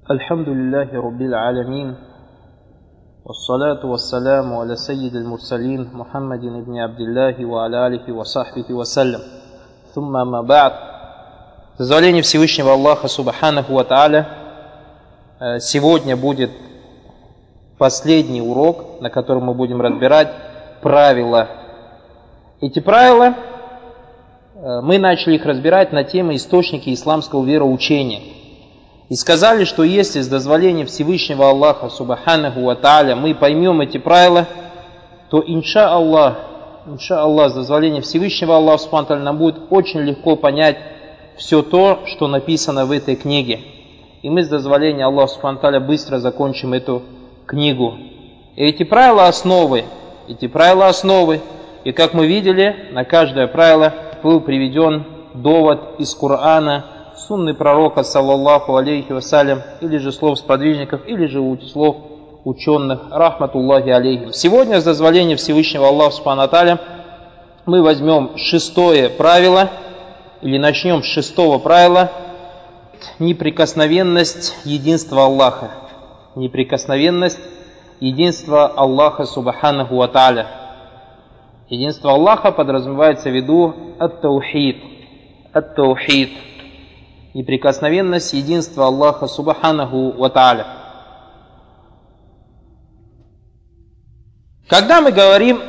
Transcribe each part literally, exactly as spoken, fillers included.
Альхамдулиллахи Раббил Алямин. Вассалату вассаляму аля саййидил мурсалин Мухаммадин ибн Абдиллахи ва аля алихи ва сахбихи вассалям. Сумма ма ба'д. С дозволения Всевышнего Аллаха Субханаху ва Тааля, сегодня будет последний урок, на котором мы будем разбирать правила. Эти правила, мы начали их разбирать на тему источники исламского вероучения. И сказали, что если с дозволения Всевышнего Аллаха Субханаху ва Тааля мы поймем эти правила, то инша Аллах, инша Аллах, с дозволения Всевышнего Аллаха Субханаху ва Тааля нам будет очень легко понять все то, что написано в этой книге. И мы с дозволения Аллаха Субханаху ва Тааля быстро закончим эту книгу. И эти правила основы, эти правила основы, и как мы видели, на каждое правило был приведен довод из Корана, сунны пророка, саллаллаху алейхи вассалям, или же слов сподвижников, или же слов ученых, рахматуллахи алейхим. Сегодня, с дозволения Всевышнего Аллаха субхану ва тааля, мы возьмем шестое правило, или начнем с шестого правила, неприкосновенность единства Аллаха. Неприкосновенность единства Аллаха субханаху ва тааля. Единство Аллаха подразумевается в виду ат-таухид. Ат-таухид. Неприкосновенность единства Аллаха Субханаху ва Тааля. Когда мы говорим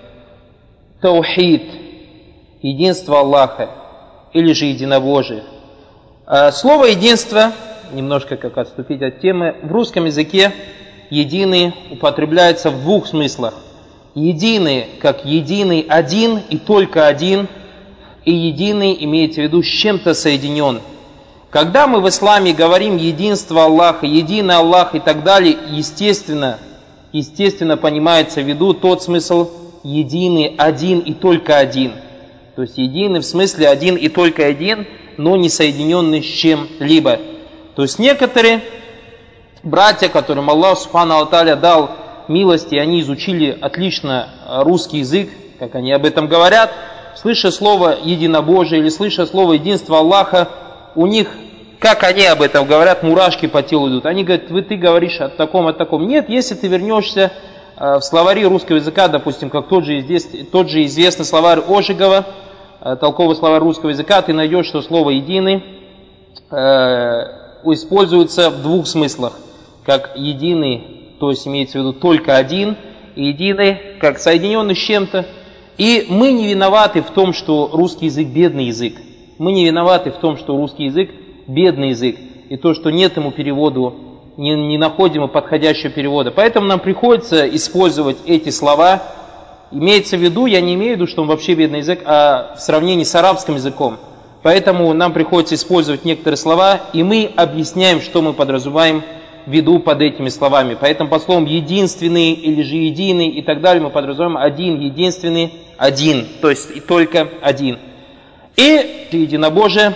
таухид, единство Аллаха, или же единобожие, слово единство, немножко как отступить от темы, в русском языке единый употребляется в двух смыслах. Единый, как единый один и только один, и единый имеется в виду с чем-то соединен. Когда мы в исламе говорим единство Аллаха, единый Аллах и так далее, естественно, естественно понимается в виду тот смысл единый, один и только один. То есть единый в смысле один и только один, но не соединенный с чем-либо. То есть некоторые братья, которым Аллах Субхану ва Тааля дал милости, они изучили отлично русский язык, как они об этом говорят, слыша слово единобожие или слыша слово единство Аллаха, у них, как они об этом говорят, мурашки по телу идут. Они говорят, вы ты говоришь о таком, о таком. Нет, если ты вернешься в словари русского языка, допустим, как тот же, здесь, тот же известный словарь Ожегова, толковый словарь русского языка, ты найдешь, что слово единый э, используется в двух смыслах. Как единый, то есть имеется в виду только один, и единый, как соединенный с чем-то. И мы не виноваты в том, что русский язык бедный язык. Мы не виноваты в том, что русский язык бедный язык. И то, что нет ему переводу, не, не находим подходящего перевода. Поэтому нам приходится использовать эти слова. Имеется в виду, я не имею в виду, что он вообще бедный язык, а в сравнении с арабским языком. Поэтому нам приходится использовать некоторые слова, и мы объясняем, что мы подразумеваем в виду под этими словами. Поэтому по словам единственный или же единый и так далее мы подразумеваем один, единственный, один. То есть и только один. И единобожие,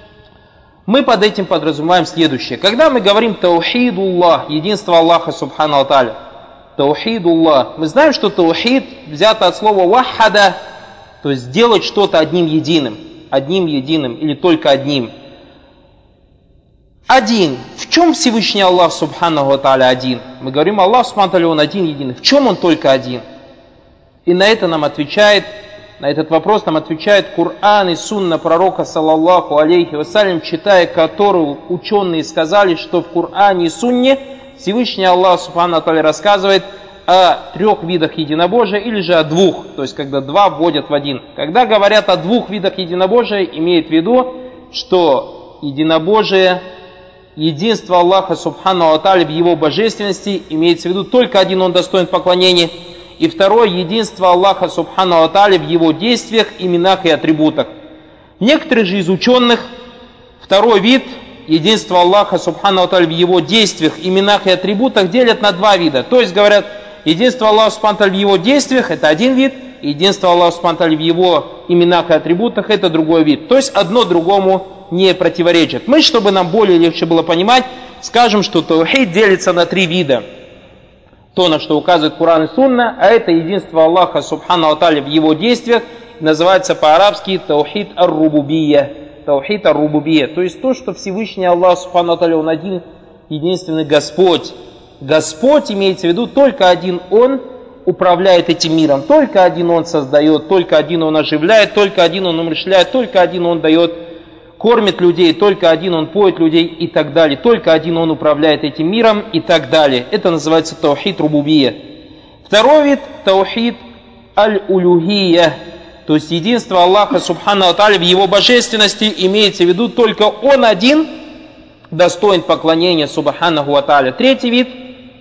мы под этим подразумеваем следующее. Когда мы говорим таухидуллах, единство Аллаха Субхану ва Тааля, таухидуллах, мы знаем, что таухид взято от слова ваххада, то есть сделать что-то одним единым, одним единым или только одним. Один. В чем Всевышний Аллах Субхану ва Тааля один? Мы говорим, Аллах Субхану ва Тааля, Он один единый. В чем Он только один? И на это нам отвечает, на этот вопрос нам отвечает Коран и сунна пророка, саллаллаху алейхи вассалям, читая которую ученые сказали, что в Коране и сунне Всевышний Аллах Субхану ва Тааля рассказывает о трех видах единобожия или же о двух, то есть когда два вводят в один. Когда говорят о двух видах единобожия, имеет в виду, что единобожие, единство Аллаха Субхану ва Тааля в Его божественности, имеется в виду только один Он достоин поклонения, и второе, единство Аллаха Субхану ва Тааля в Его действиях, именах и атрибутах. Некоторые же из ученых второй вид, единство Аллаха Субхану ва Тааля в Его действиях, именах и атрибутах, делят на два вида. То есть говорят, единство Аллаха Субхану ва Тааля в Его действиях – это один вид, единство Аллаха Субхану ва Тааля в Его именах и атрибутах – это другой вид. То есть одно другому не противоречит. Мы, чтобы нам более легче было понимать, скажем, что таухид делится на три вида. То, на что указывает Коран и Сунна, а это единство Аллаха Субхану ва Тааля в Его действиях, называется по-арабски таухид ар-рубубия. Таухид ар-рубубия. То есть то, что Всевышний Аллах Субхану ва Тааля, Он один единственный Господь. Господь, имеется в виду, только один Он управляет этим миром, только один Он создает, только один Он оживляет, только один Он умерщвляет, только один Он дает, кормит людей, только один Он поет людей и так далее, только один Он управляет этим миром и так далее. Это называется таухид рубубия. Второй вид таухид аль-улюхия, то есть единство Аллаха субхану ва тааля в Его божественности, имеется в виду только Он один достоин поклонения субханаху ва тааля. Третий вид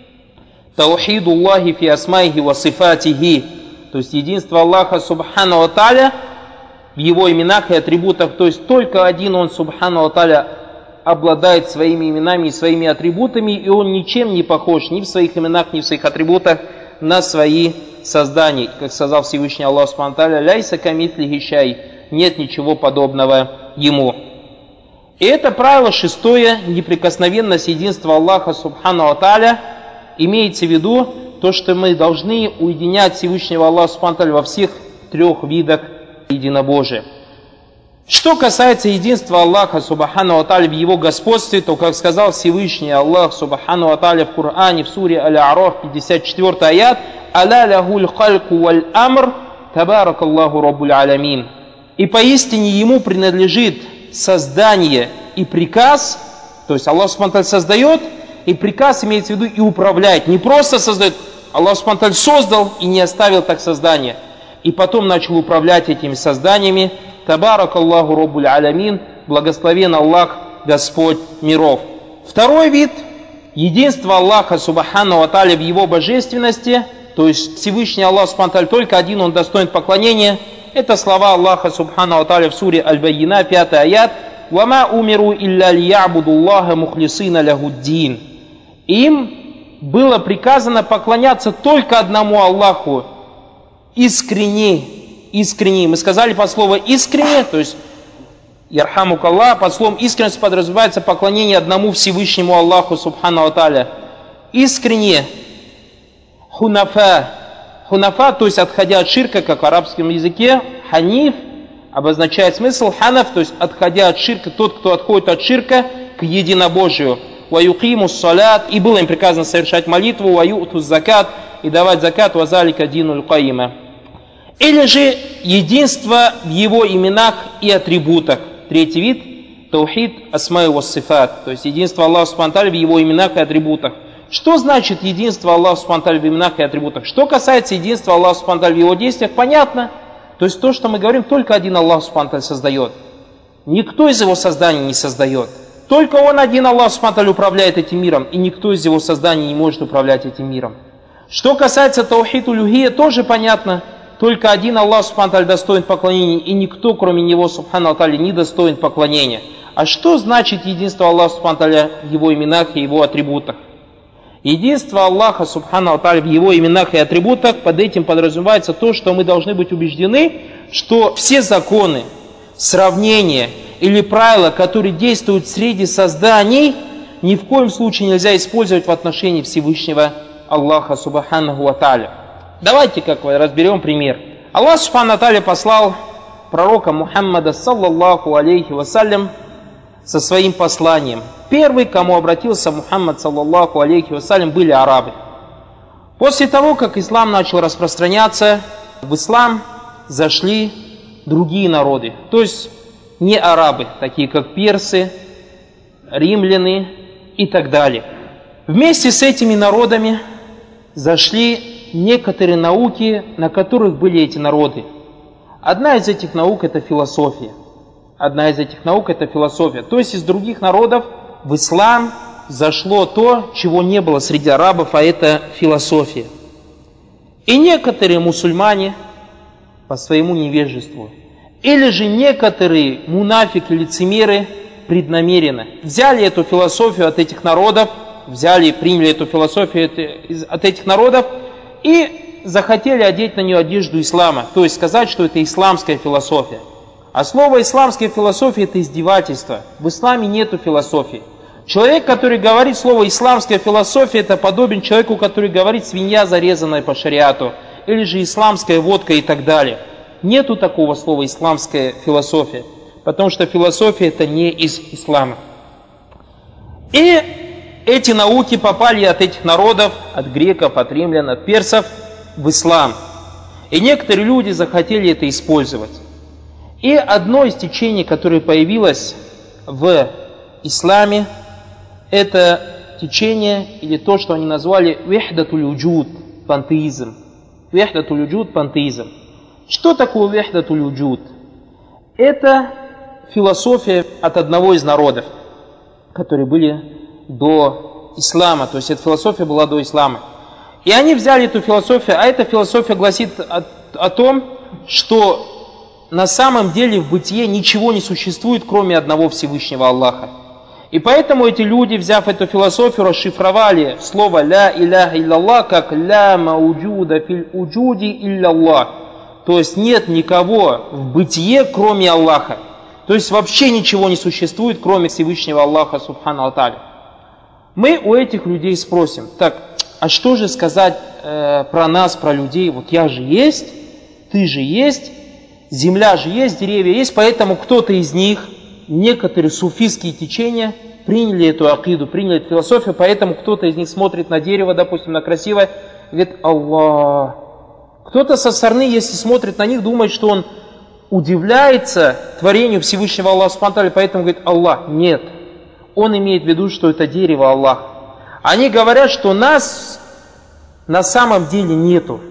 таухиду Аллахи фи асмайхи ва сифатихи, то есть единство Аллаха субхану ва тааля в Его именах и атрибутах, то есть только один Он субхану ва тааля обладает своими именами и своими атрибутами, и Он ничем не похож ни в своих именах, ни в своих атрибутах на свои создания. Как сказал Всевышний Аллах субхану ва тааля: «Ляйса камислихи шай», нет ничего подобного Ему. И это правило шестое, неприкосновенность единства Аллаха субхану ва тааля, имеется в виду то, что мы должны уединять Всевышнего Аллаха субхану ва тааля во всех трех видах единобожия. Что касается единства Аллаха субхану ва тааля в Его господстве, то, как сказал Всевышний Аллах субхану ва тааля в Коране, в суре Аль-А'раф, пятьдесят четвёртый аят: «Аля лахуль хальку валь амр, табарак Аллаху раббуль алямин». И поистине Ему принадлежит создание и приказ, то есть Аллах субхану ва тааля создает, и приказ имеется в виду и управляет. Не просто создает, Аллах субхану ва тааля создал и не оставил так создание. И потом начал управлять этими созданиями. Табарак Аллаху раббуль алямин, благословен Аллах, Господь миров. Второй вид единства Аллаха субхану ва тааля в Его божественности, то есть Всевышний Аллах субхану ва тааля только один, Он достоин поклонения. Это слова Аллаха субхану ва тааля в суре Аль-Байина, пятый аят: «Вама умиру илля лиябуду Аллаха мухлисина лягуддин». Им было приказано поклоняться только одному Аллаху, искренне, искренне. Мы сказали под слово искренне, то есть ярхамукаллах, под словом искренность подразумевается поклонение одному Всевышнему Аллаху субхану ва тааля. Искренне. Хунафа. Хунафа, то есть отходя от ширка, как в арабском языке. Ханиф обозначает смысл. Ханаф, то есть отходя от ширка, тот, кто отходит от ширка к единобожию. Ва юқимус салят, и было им приказано совершать молитву, ва ю'туз закат, и давать закат, ва залика динуль каима. Или же единство в Его именах и атрибутах. Третий вид таухид асмай ва сифат, то есть единство Аллаха субхану ва тааля в Его именах и атрибутах. Что значит единство Аллаха субхану ва тааля в именах и атрибутах? Что касается единства Аллаха субхану ва тааля в Его действиях, понятно. То есть то, что мы говорим, только один Аллах субхану ва тааля создает. Никто из Его созданий не создает. Только Он один, Аллах субхану ва тааля, управляет этим миром, и никто из Его созданий не может управлять этим миром. Что касается таухид улюхия, тоже понятно. Только один Аллах субхану ва тааля достоин поклонения, и никто, кроме Него субхану ва тааля, не достоин поклонения. А что значит единство Аллаха субхану ва тааля в Его именах и Его атрибутах? Единство Аллаха субхану ва тааля в Его именах и атрибутах, под этим подразумевается то, что мы должны быть убеждены, что все законы, сравнения или правила, которые действуют среди созданий, ни в коем случае нельзя использовать в отношении Всевышнего Аллаха субханаху ва тааля. Давайте как разберем пример. Аллах субхану ва тааля послал пророка Мухаммада саллаллаху алейхи вассалям со своим посланием. Первый, к кому обратился Мухаммад саллаллаху алейхи вассалям, были арабы. После того, как ислам начал распространяться, в ислам зашли другие народы, то есть не арабы, такие как персы, римляне и так далее. Вместе с этими народами зашли некоторые науки, на которых были эти народы. Одна из этих наук – это философия. Одна из этих наук – это философия. То есть из других народов в ислам зашло то, чего не было среди арабов, а это философия. И некоторые мусульмане по своему невежеству, или же некоторые мунафики, лицемеры преднамеренно взяли эту философию от этих народов, взяли и приняли эту философию от этих народов и захотели одеть на нее одежду ислама, то есть сказать, что это исламская философия. А слово исламская философия – это издевательство. В исламе нету философии. Человек, который говорит слово исламская философия, это подобен человеку, который говорит свинья, зарезанная по шариату, или же исламская водка и так далее. Нету такого слова исламская философия, потому что философия это не из ислама. И эти науки попали от этих народов, от греков, от римлян, от персов в ислам. И некоторые люди захотели это использовать. И одно из течений, которое появилось в исламе, это течение, или то, что они назвали вихдатуль уджуд, пантеизм. Вихдатуль уджуд, пантеизм. Что такое вихдатуль уджуд? Это философия от одного из народов, которые были до ислама, то есть эта философия была до ислама. И они взяли эту философию, а эта философия гласит о, о том, что на самом деле в бытие ничего не существует, кроме одного Всевышнего Аллаха. И поэтому эти люди, взяв эту философию, расшифровали слово «ля иляха илляллах» как «ля мауджуда фил уджуди илляллах». То есть нет никого в бытие, кроме Аллаха. То есть вообще ничего не существует, кроме Всевышнего Аллаха Субхану ва Тааля. Мы у этих людей спросим: так, а что же сказать э, про нас, про людей? Вот я же есть, ты же есть, земля же есть, деревья есть, поэтому кто-то из них, некоторые суфистские течения, приняли эту акиду, приняли эту философию, поэтому кто-то из них смотрит на дерево, допустим, на красивое, и говорит: Аллах. Кто-то со стороны, если смотрит на них, думает, что он удивляется творению Всевышнего Аллаха Субхану ва Тааля, поэтому говорит: Аллах. Нет. Он имеет в виду, что это дерево Аллах. Они говорят, что нас на самом деле нету.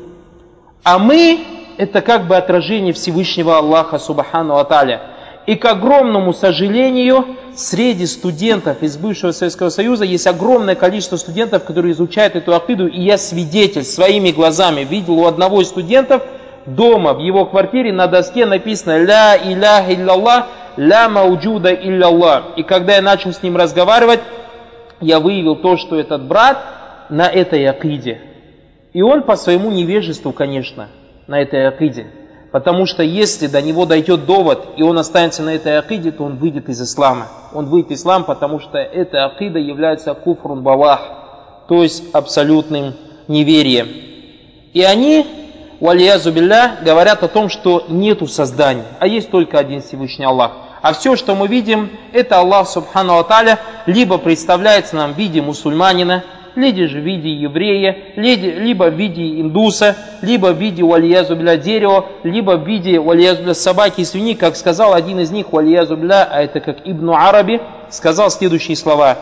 А мы это как бы отражение Всевышнего Аллаха Субхану ва Тааля. И к огромному сожалению, среди студентов из бывшего Советского Союза есть огромное количество студентов, которые изучают эту акиду, и я свидетель, своими глазами видел у одного из студентов дома, в его квартире на доске написано «Ля иляха илляллах, ля мауджуда илляллах». И когда я начал с ним разговаривать, я выявил то, что этот брат на этой акиде. И он по своему невежеству, конечно, на этой акиде. Потому что если до него дойдет довод, и он останется на этой акиде, то он выйдет из ислама. Он выйдет из ислама, потому что эта акида является куфрун бавах, то есть абсолютным неверием. И они, валиязу билля, говорят о том, что нету создания, а есть только один Всевышний Аллах. А все, что мы видим, это Аллах Субхану ва Тааля либо представляется нам в виде мусульманина, либо же в виде еврея, либо в виде индуса, либо в виде валиязу билля дерева, либо в виде валиязу билля собаки и свиньи, как сказал один из них, валиязу билля, а это как Ибн Араби, сказал следующие слова: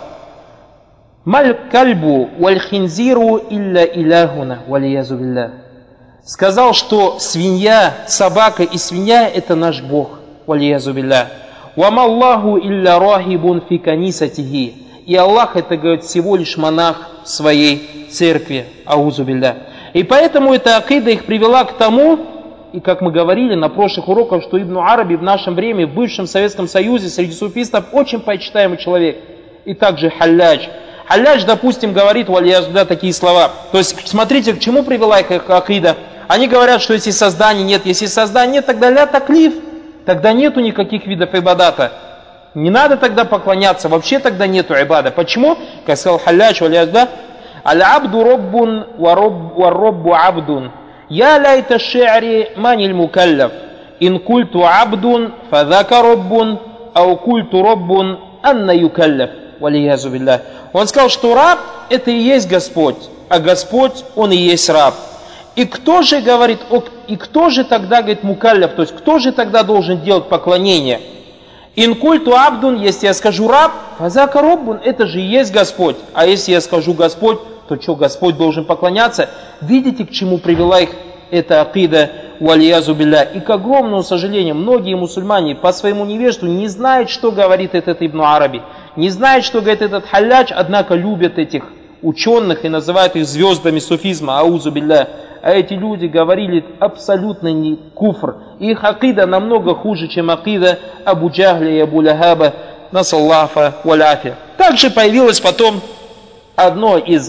«Маль кальбу валь хинзиру илля иляхуна валиязу билля». Сказал, что свинья, собака и свинья это наш Бог, валиязу билля. «Вамаллаху илля рахибун фи канисатихи». И Аллах это, говорит, всего лишь монах в своей церкви, аузу билля. И поэтому эта акида их привела к тому, и как мы говорили на прошлых уроках, что Ибн Араби в нашем времени, в бывшем Советском Союзе, среди суфистов, очень почитаемый человек. И также Халлядж. Халлядж, допустим, говорит, валияз билля, такие слова. То есть, смотрите, к чему привела их акида. Они говорят, что если создания нет, если создания нет, тогда ля таклиф, тогда нету никаких видов ибадата. Не надо тогда поклоняться, вообще тогда нету ибада. Почему? Как сказал Халлядж, валиязда, «Аль-абду роббун ва роббу абдун, я лайта ши'ри маниль мукаллав, ин культу абдун, фадака роббун, ау культу роббун, анна юкаллав». Валиязу билля. Он сказал, что раб это и есть Господь, а Господь он и есть раб. И кто же говорит, и кто же тогда, говорит, мукаллав, то есть кто же тогда должен делать поклонение? Инкульту абдун, если я скажу раб, фазака роббун, это же и есть Господь. А если я скажу Господь, то что, Господь должен поклоняться? Видите, к чему привела их эта акида, валиязу билля. И к огромному сожалению, многие мусульмане по своему невежеству не знают, что говорит этот Ибн Араби, не знают, что говорит этот Халлядж, однако любят этих ученых и называют их звездами суфизма, аузу билля. А эти люди говорили абсолютно не куфр. Их акида намного хуже, чем акида Абу Джахля и Абу Лахаба, насаллафа валяфи. Также появилось потом одно из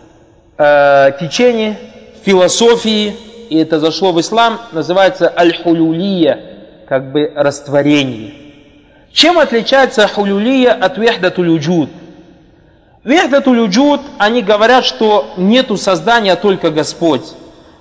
э, течений философии, и это зашло в ислам, называется аль-хулюлия, как бы растворение. Чем отличается хулюлия от вихдатуль уджуд? Вихдатуль уджуд, они говорят, что нету создания, только Господь.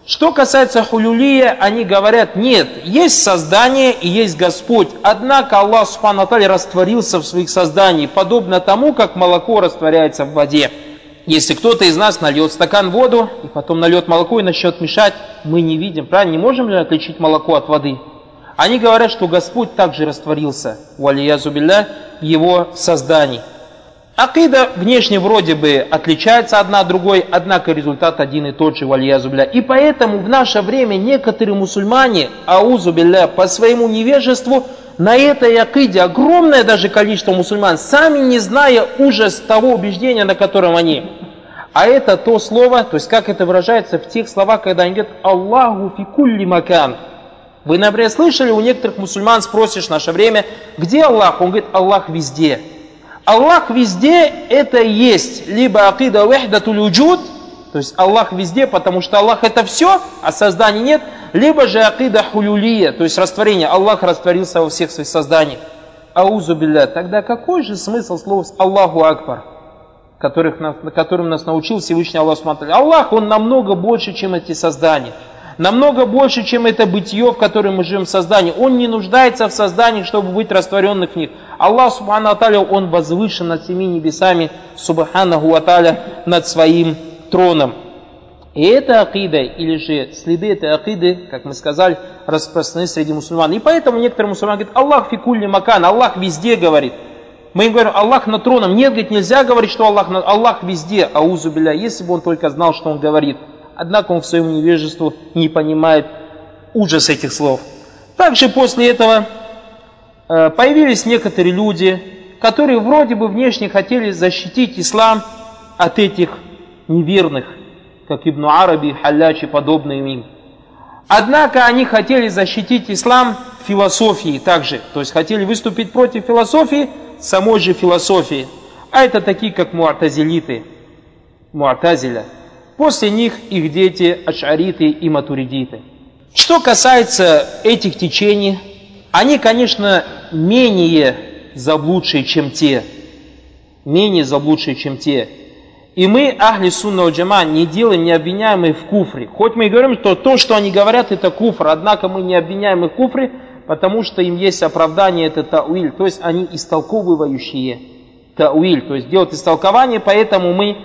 Что касается хулюлия, они говорят, нет, есть создание и есть Господь. Однако Аллах Субхану ва Тааля растворился в своих созданиях, подобно тому, как молоко растворяется в воде. Если кто-то из нас нальет стакан воду, и потом нальет молоко и начнет мешать, мы не видим, правильно? Не можем ли отличить молоко от воды? Они говорят, что Господь также растворился, валиязу билля, в его создании. Акида внешне вроде бы отличается одна от другой, однако результат один и тот же, валиязу билля. И поэтому в наше время некоторые мусульмане, аузу билля, по своему невежеству, на этой акиде огромное даже количество мусульман, сами не зная ужас того убеждения, на котором они. А это то слово, то есть как это выражается в тех словах, когда они говорят «Аллаху фи кулли макан». Вы, например, слышали, у некоторых мусульман спросишь в наше время, где Аллах? Он говорит, Аллах везде. Аллах везде это и есть либо акида вахдатуль вуджуд, то есть Аллах везде, потому что Аллах это все, а создания нет, либо же акида хулюлия, то есть растворение. Аллах растворился во всех своих созданиях. Аузу билля. Тогда какой же смысл слов Аллаху Акбар, которых, которым нас научил Всевышний Аллах Субхану ва Тааля? Аллах, Он намного больше, чем эти создания. Намного больше, чем это бытие, в котором мы живем в создании. Он не нуждается в создании, чтобы быть растворенных в них. Аллах Субхану ва Тааля, Он возвышен над семи небесами, Субханаху ва Тааля, над своим троном. И эта акида, или же следы этой акиды, как мы сказали, распространены среди мусульман. И поэтому некоторые мусульмане говорят, Аллах фи кулли макан, Аллах везде говорит. Мы им говорим, Аллах над троном. Нет, говорит, нельзя говорить, что Аллах над... Аллах везде, аузу билля, если бы он только знал, что он говорит. Однако он к своему невежеству не понимает ужас этих слов. Также после этого э, появились некоторые люди, которые вроде бы внешне хотели защитить ислам от этих неверных, как Ибн Араби, Халляч и подобные им. Однако они хотели защитить ислам философией также, то есть хотели выступить против философии, самой же философии. А это такие, как муатазилиты, муатазиля. После них их дети аш'ариты и матуридиты. Что касается этих течений, они, конечно, менее заблудшие, чем те. Менее заблудшие, чем те. И мы, ахли сунна валь джама, не делаем, не обвиняем их в куфре. Хоть мы и говорим, что то, что они говорят, это куфр, однако мы не обвиняем их в куфре, потому что им есть оправдание, это тауиль, то есть они истолковывающие тауиль, то есть делают истолкование, поэтому мы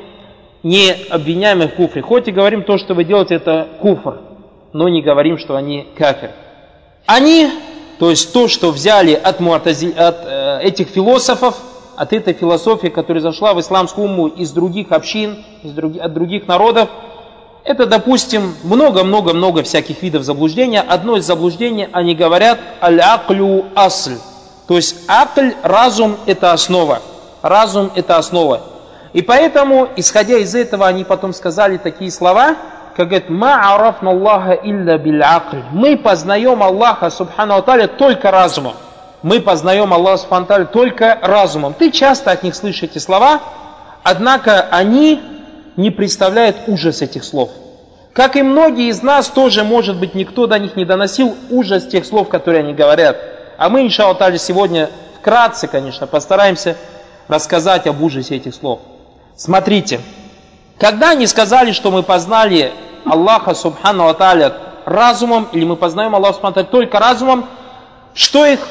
не обвиняем их в куфре. Хоть и говорим, то, что вы делаете, это куфр, но не говорим, что они кафир. Они, то есть то, что взяли от, муатази, от э, этих философов, от этой философии, которая зашла в исламскую умму из других общин, из друг, от других народов, это, допустим, много-много-много всяких видов заблуждения. Одно из заблуждений, они говорят, аль-аклю асль. То есть акль, разум, это основа. Разум, это основа. И поэтому, исходя из этого, они потом сказали такие слова, как говорят, «Ма арафна Аллаха илля биль-акль». Мы познаем Аллаха, Субхану ва Тааля, только разумом. Мы познаем Аллаха, Субхану ва Тааля, только разумом. Ты часто от них слышишь эти слова, однако они не представляют ужас этих слов. Как и многие из нас, тоже, может быть, никто до них не доносил ужас тех слов, которые они говорят. А мы, иншаллах тааля, сегодня вкратце, конечно, постараемся рассказать об ужасе этих слов. Смотрите, когда они сказали, что мы познали Аллаха Субхану ва Тааля разумом, или мы познаем Аллаха Субхану ва Тааля только разумом, что их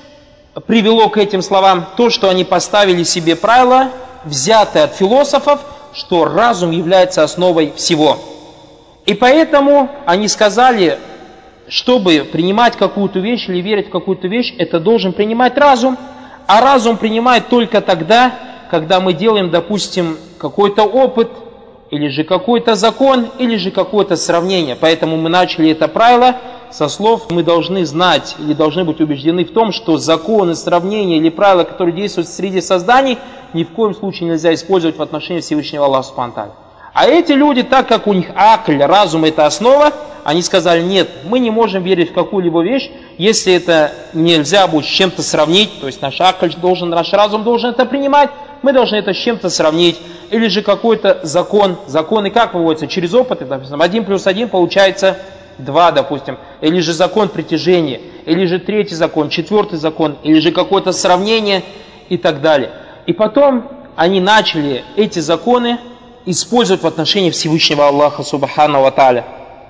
привело к этим словам? То, что они поставили себе правила, взятые от философов, что разум является основой всего. И поэтому они сказали, чтобы принимать какую-то вещь или верить в какую-то вещь, это должен принимать разум. А разум принимает только тогда, когда мы делаем, допустим, какой-то опыт, или же какой-то закон, или же какое-то сравнение. Поэтому мы начали это правило со слов, мы должны знать или должны быть убеждены в том, что законы, сравнения или правила, которые действуют среди созданий, ни в коем случае нельзя использовать в отношении Всевышнего Аллаха Субхану ва Тааля. А эти люди, так как у них акль, разум это основа, они сказали, нет, мы не можем верить в какую-либо вещь, если это нельзя будет с чем-то сравнить, то есть наш акль должен, наш разум должен это принимать, мы должны это с чем-то сравнить, или же какой-то закон, законы как выводятся? Через опыт, допустим, один плюс один получается два, допустим, или же закон притяжения, или же третий закон, четвертый закон, или же какое-то сравнение и так далее. И потом они начали эти законы использовать в отношении Всевышнего Аллаха Субхану ва Тааля.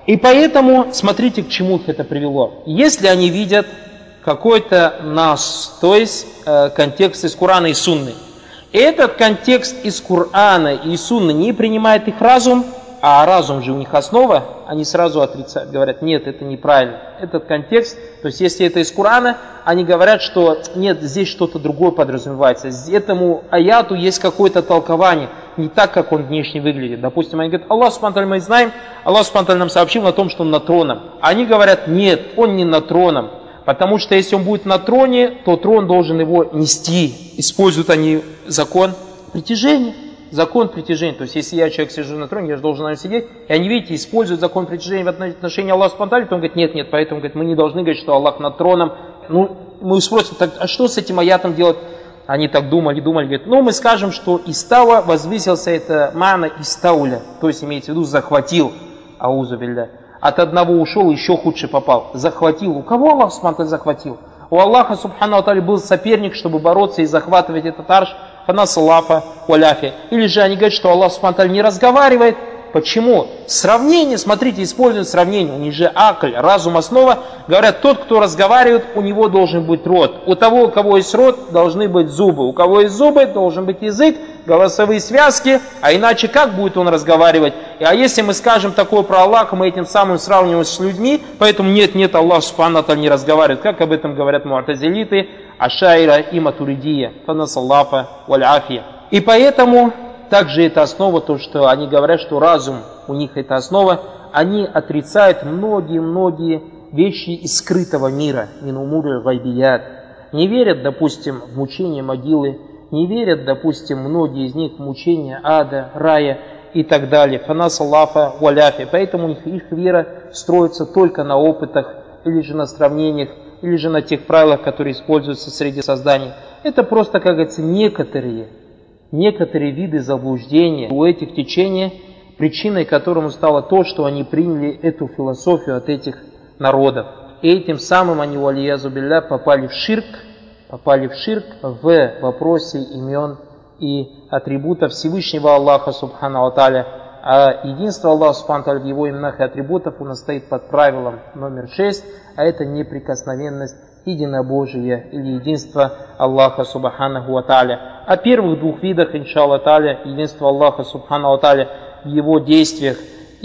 И поэтому, смотрите, к чему их это привело. Если они видят какой-то нас, то есть э, контекст из Корана и Сунны, этот контекст из Корана и Сунны не принимает их разум, а разум же у них основа, они сразу отрицают, говорят, нет, это неправильно. Этот контекст, то есть если это из Корана, они говорят, что нет, здесь что-то другое подразумевается. Этому аяту есть какое-то толкование, не так, как он внешне выглядит. Допустим, они говорят, Аллах субхану ва тааля мы знаем, Аллах субхану ва тааля нам сообщил о том, что он на троном. Они говорят, нет, он не на троном. Потому что если он будет на троне, то трон должен его нести. Используют они закон притяжения. Закон притяжения. То есть, если я человек сижу на троне, я же должен на нем сидеть. И они, видите, используют закон притяжения в отношении Аллаха субхану ва тааля, то он говорит, нет, нет, поэтому говорит, мы не должны говорить, что Аллах над троном. Ну, мы спросим, так, а что с этим аятом делать? Они так думали, думали, говорят, ну, мы скажем, что истава возвысился, это мана истауля. То есть, имеется в виду, захватил. Аузу билля. От одного ушел, еще худше попал. Захватил. У кого Аллах субхану ва тааля захватил? У Аллаха субхану ва тааля был соперник, чтобы бороться и захватывать этот арш. Фанасалафа валяфи. Или же они говорят, что Аллах субхану ва тааля не разговаривает. Почему? Сравнение, смотрите, используют сравнение. У них же акль, разум основа. Говорят, тот, кто разговаривает, у него должен быть рот. У того, у кого есть рот, должны быть зубы. У кого есть зубы, должен быть язык, голосовые связки. А иначе как будет он разговаривать? А если мы скажем такое про Аллаха, мы этим самым сравниваем с людьми. Поэтому нет, нет, Аллах субхану ва тааля не разговаривает. Как об этом говорят му'тазилиты, ашайра и матуридия. Фанасаллафа валяфия. И поэтому... Также это основа, то, что они говорят, что разум у них это основа, они отрицают многие-многие вещи из скрытого мира, минумуры гайбият. Не верят, допустим, в мучение могилы, не верят, допустим, многие из них в мучение ада, рая и так далее. Фанас Аллаха валяфи. Поэтому у них их вера строится только на опытах, или же на сравнениях, или же на тех правилах, которые используются среди созданий. Это просто, как говорится, некоторые Некоторые виды заблуждения у этих течений, причиной которому стало то, что они приняли эту философию от этих народов. И этим самым они, валиязу билля, попали в ширк, попали в ширк в вопросе имен и атрибутов Всевышнего Аллаха субхану ва тааля. А единство Аллаха субхану ва тааля в его именах и атрибутах у нас стоит под правилом номер шесть, а это неприкосновенность, единобожие или единство Аллаха субханаху ва тааля. О первых двух видах, иншаллах тааля, единство Аллаха субхану ва тааля в его действиях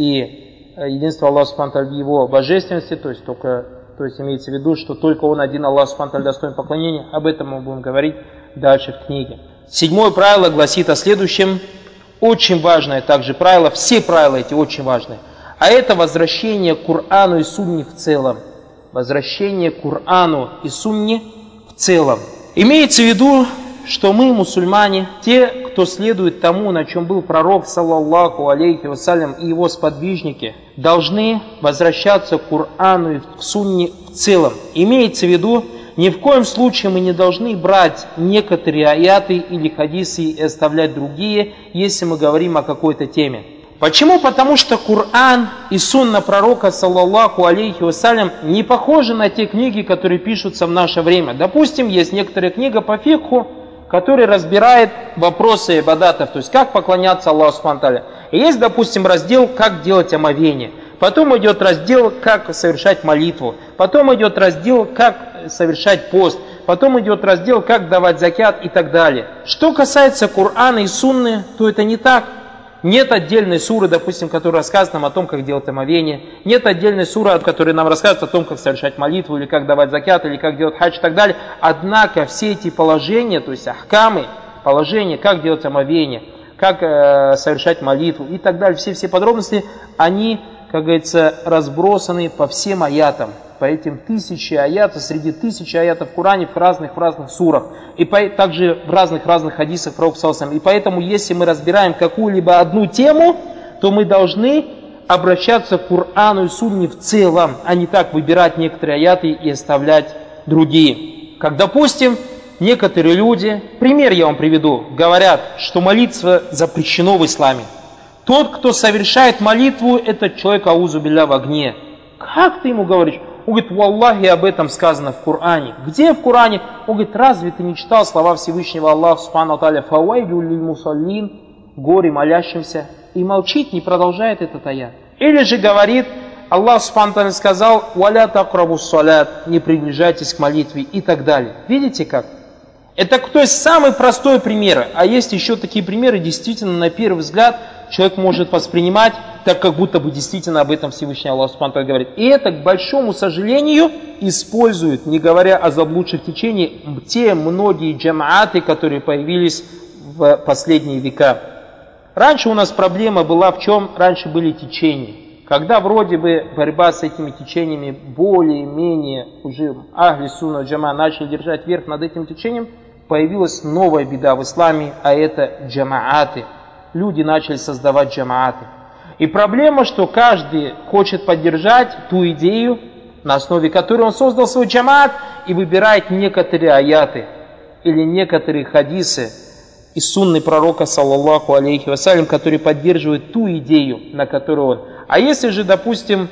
и единство Аллаха субхану ва тааля в его божественности, то есть только, то есть имеется в виду, что только он один Аллах субхану ва тааля достоин поклонения. Об этом мы будем говорить дальше в книге. Седьмое правило гласит о следующем. Очень важное также правило, все правила эти очень важные. А это возвращение к Корану и Сунне в целом. Возвращение к Корану и Сунне в целом. Имеется в виду, что мы, мусульмане, те, кто следует тому, на чем был пророк, саллаллаху алейхи вассалям, и его сподвижники, должны возвращаться к Корану и к Сунне в целом. Имеется в виду, ни в коем случае мы не должны брать некоторые аяты или хадисы и оставлять другие, если мы говорим о какой-то теме. Почему? Потому что Коран и сунна пророка, саллаллаху алейхи вассалям, не похожи на те книги, которые пишутся в наше время. Допустим, есть некоторая книга по фикху, которая разбирает вопросы ибадатов, то есть как поклоняться Аллаху субхану ва тааля. И есть, допустим, раздел «Как делать омовение». Потом идет раздел «Как совершать молитву». Потом идет раздел «Как совершать пост». Потом идет раздел «Как давать закят» и так далее. Что касается Корана и сунны, то это не так. Нет отдельной суры, допустим, которая рассказывает нам о том, как делать омовение. Нет отдельной суры, которая нам рассказывает о том, как совершать молитву, или как давать закят, или как делать хадж и так далее. Однако все эти положения, то есть ахкамы, положения, как делать омовение, как э, совершать молитву и так далее, все-все подробности, они, как говорится, разбросаны по всем аятам. По этим тысячи аятов, среди тысячи аятов в Коране в разных, в разных сурах. И по, также в разных-разных хадисах пророка саллаллаху алейхи ва саллям. И поэтому, если мы разбираем какую-либо одну тему, то мы должны обращаться к Корану и Сунне в целом, а не так выбирать некоторые аяты и оставлять другие. Как, допустим, некоторые люди, пример я вам приведу, говорят, что молиться запрещено в исламе. Тот, кто совершает молитву, этот человек аузу билля в огне. Как ты ему говоришь? Он говорит, валлахи, об этом сказано в Коране. Где в Коране? Он говорит, разве ты не читал слова Всевышнего Аллаха субхану ва тааля, фавайлю лиль мусаллин, горе молящимся, и молчит, не продолжает этот аят. Или же говорит, Аллах Субхану ва Тааля сказал: «Валя такрабу ссалят», не приближайтесь к молитве и так далее. Видите как? Это, то есть, самый простой пример. А есть еще такие примеры, действительно, на первый взгляд, человек может воспринимать, так как будто бы действительно об этом Всевышний Аллах Субхану ва Тааля говорит. И это, к большому сожалению, используют, не говоря о заблудших течениях, те многие джамааты, которые появились в последние века. Раньше у нас проблема была в чем? Раньше были течения. Когда вроде бы борьба с этими течениями более-менее уже ахли сунна джама начали держать верх над этим течением, появилась новая беда в исламе, а это джамааты. Люди начали создавать джамааты. И проблема, что каждый хочет поддержать ту идею, на основе которой он создал свой джамаат, и выбирает некоторые аяты или некоторые хадисы из сунны пророка, саллаллаху алейхи вассалям, которые поддерживают ту идею, на которую он. А если же, допустим,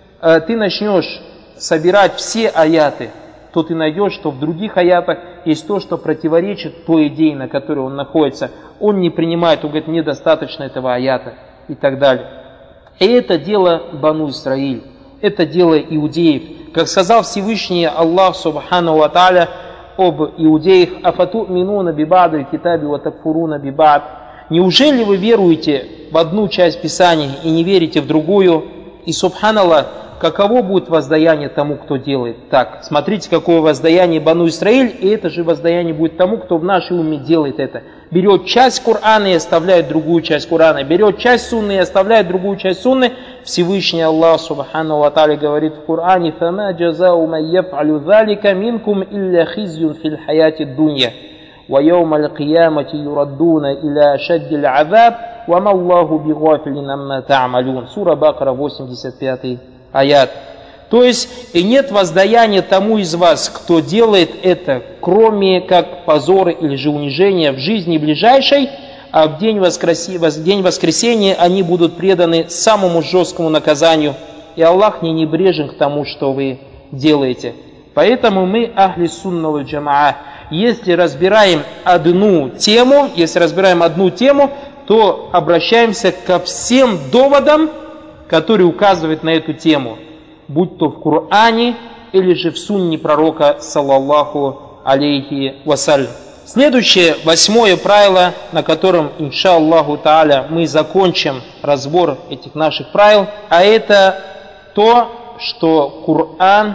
ты начнешь собирать все аяты, то ты найдешь, что в других аятах есть то, что противоречит той идее, на которой он находится. Он не принимает, он говорит, мне достаточно этого аята и так далее. И это дело Бану Исраиль, это дело иудеев. Как сказал Всевышний Аллах Субхану ва Тааля об иудеях: «Афату минуна бибаду китаби ва такфуруна бибад». Неужели вы веруете в одну часть Писания и не верите в другую? И, субханаллах, каково будет воздаяние тому, кто делает так? Смотрите, какое воздаяние Бану Исраиль, и это же воздаяние будет тому, кто в нашей уме делает это. Берет часть Корана и оставляет другую часть Корана. Берет часть сунны и оставляет другую часть сунны. Всевышний Аллах Субхану ва Тааля говорит в Коране: «Фама джазау ман яф'алю залика минкум илля хизюн фил хаяти дунья. وَيَوْمَ الْقِيَامَةِ يُرَدُّونَ إِلَى أَشَدِّ الْعَذَابِ وَمَا اللَّهُ بِغَافِلٍ عَمَّا تَعْمَلُونَ». Сура Бакара, восемьдесят пятый аят. То есть, и нет воздаяния тому из вас, кто делает это, кроме как позора или же унижения в жизни ближайшей, а в день, воскреси... в день воскресения они будут преданы самому жесткому наказанию. И Аллах не небрежен к тому, что вы делаете. Поэтому мы, ахли сунна валь джамаа, если разбираем одну тему, если разбираем одну тему, то обращаемся ко всем доводам, которые указывают на эту тему, будь то в Коране или же в сунне пророка, саллаллаху алейхи вассалям. Следующее, восьмое правило, на котором, иншаллаху тааля, мы закончим разбор этих наших правил, а это то, что Коран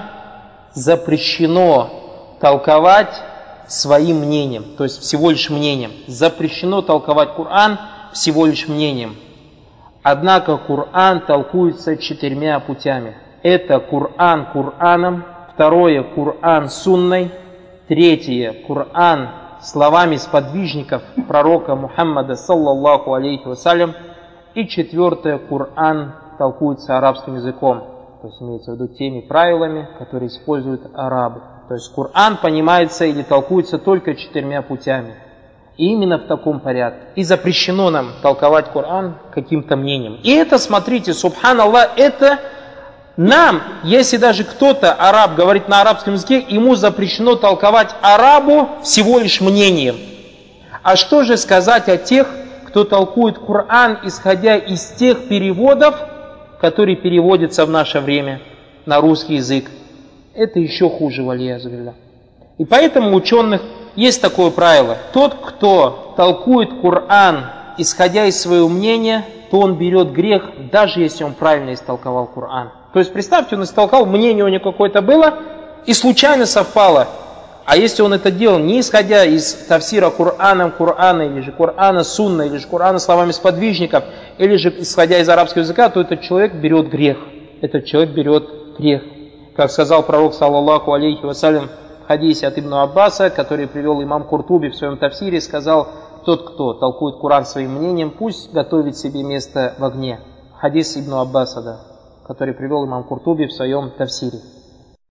запрещено толковать своим мнением, то есть всего лишь мнением. Запрещено толковать Коран всего лишь мнением. Однако Коран толкуется четырьмя путями. Это Коран Кораном, второе Коран сунной, третье Коран словами сподвижников пророка Мухаммада, саллаллаху алейхи вассалям, и четвертое Коран толкуется арабским языком, то есть имеется в виду теми правилами, которые используют арабы. То есть Коран понимается или толкуется только четырьмя путями. И именно в таком порядке. И запрещено нам толковать Коран каким-то мнением. И это, смотрите, субханаллах, это нам, если даже кто-то, араб, говорит на арабском языке, ему запрещено толковать арабу всего лишь мнением. А что же сказать о тех, кто толкует Коран, исходя из тех переводов, которые переводятся в наше время на русский язык? Это еще хуже, валиязу билля. И поэтому у ученых есть такое правило. Тот, кто толкует Коран, исходя из своего мнения, то он берет грех, даже если он правильно истолковал Коран. То есть, представьте, он истолковал, мнение у него какое-то было, и случайно совпало. А если он это делал, не исходя из тафсира Кораном Корана, или же Корана сунна, или же Корана словами сподвижников, или же исходя из арабского языка, то этот человек берет грех. Этот человек берет грех. Как сказал пророк, саллаллаху алейхи вассалям, в хадисе от Ибн Аббаса, который привел имам Куртуби в своем тафсире, сказал: тот, кто толкует Коран своим мнением, пусть готовит себе место в огне. Хадис Ибн Аббаса, да, который привел имам Куртуби в своем тафсире.